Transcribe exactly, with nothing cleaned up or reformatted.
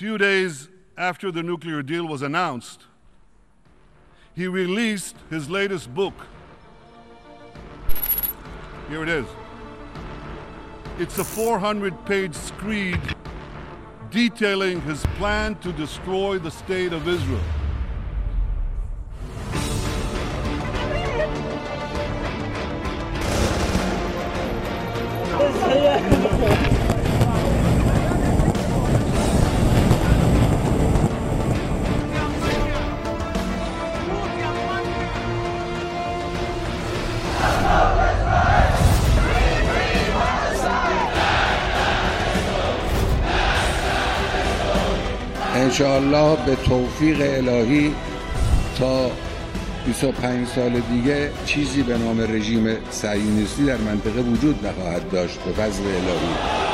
few days after the nuclear deal was announced, he released his latest book. Here it is. It's a four hundred page screed detailing his plan to destroy the state of Israel. انشاءالله به توفیق الهی تا بیست و پنج سال دیگه چیزی به نام رژیم صهیونیستی در منطقه وجود نخواهد داشت به فضل الهی.